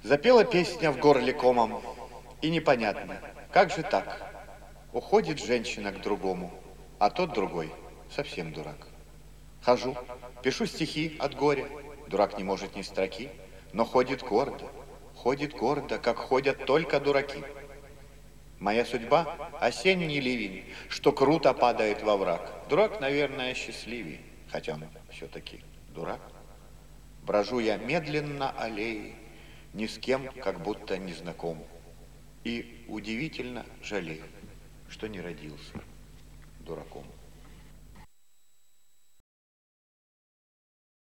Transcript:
Запела песня в горле комом, и непонятно, как же так? Уходит женщина к другому, а тот другой совсем дурак. Хожу, пишу стихи от горя, дурак не может ни строки, но ходит гордо, как ходят только дураки. Моя судьба — осенний ливень, что круто падает во враг. Дурак, наверное, счастливее, хотя он все-таки дурак. Брожу я медленно аллеей, ни с кем как будто не знаком. И удивительно жалею, что не родился дураком.